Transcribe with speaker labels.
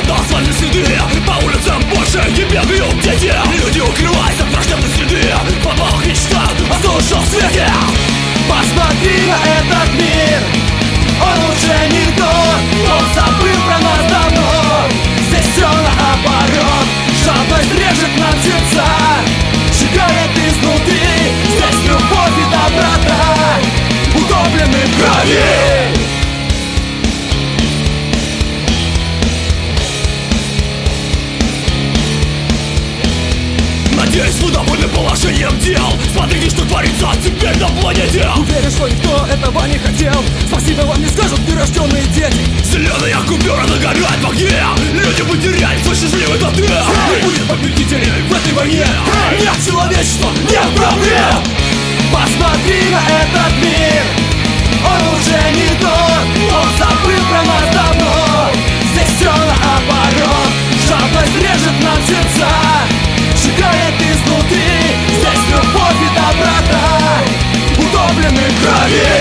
Speaker 1: на асфальтные следы. По улицам больше не бегают дети. Люди укрываются от враждебной среды. В подвалах мечта о солнечном свете.
Speaker 2: Посмотри на этот мир, он уже не тот, он забыл про нас давно. Здесь все наоборот, жадность режет нам сердца, сжигает изнутри. Здесь любовь и доброта утоплены в крови.
Speaker 1: Надеюсь, вы довольны положением дел. Смотрите, что творится теперь на планете.
Speaker 2: Уверен, что никто этого не хотел. Спасибо вам не скажут нерожденные дети.
Speaker 1: Зеленая купюра нагорает в огне. Люди потеряли свой счастливый тотем. Не будет победителей в этой войне. Нет человечества, нет проблем.
Speaker 2: Посмотри на этот мир, он уже не тот, он забыл про нас давно. Здесь все наоборот, жадность режет нам сердца, сжигает изнутри. Здесь любовь и доброта утоплены в крови.